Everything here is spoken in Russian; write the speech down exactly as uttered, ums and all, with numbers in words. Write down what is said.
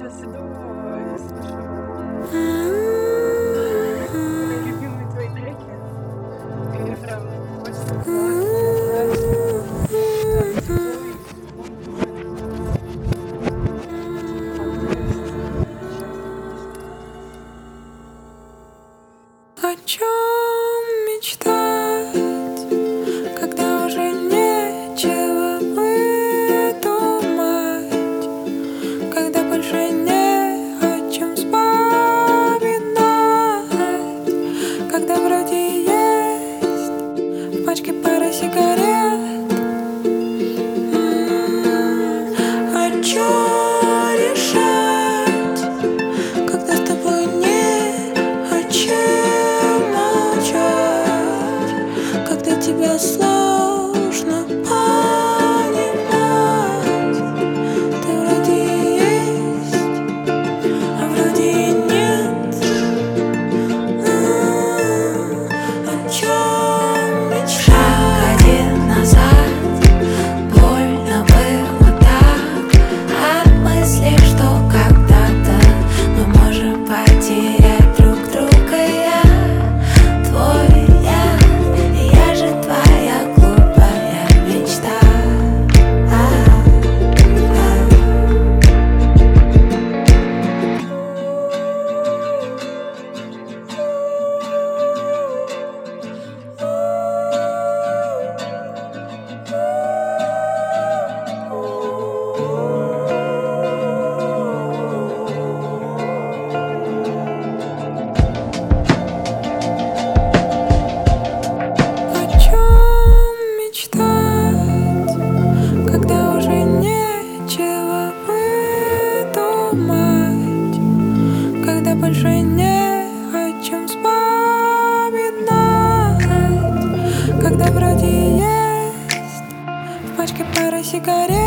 сейчас иду и слушаю мои любимые твои треки. И прям хочется поплакать, знаешь, такой О чем мечтать, когда уже нечего выдумать, когда больше не о чем вспоминать, когда вроде есть в пачке пара сигарет. М-м-м, о чем решать, когда с тобой не о чем молчать, когда тебя сложно понимать. Ты вроде есть, а вроде и нет. М, О чем мечтать? Шаг один назад, больно было так от мысли, что когда-то мы можем потерять друг друга. Я твой я, и я же твоя глупая мечта. О чем мечтать, когда уже нечего выдумать, когда больше не о чем вспоминать, когда вроде есть в пачке пара сигарет.